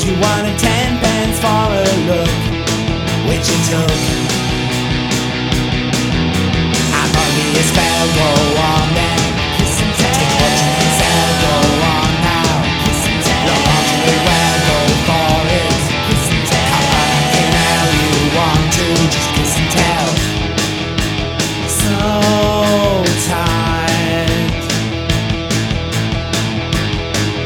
you wanted 10 pence for a look, which you took.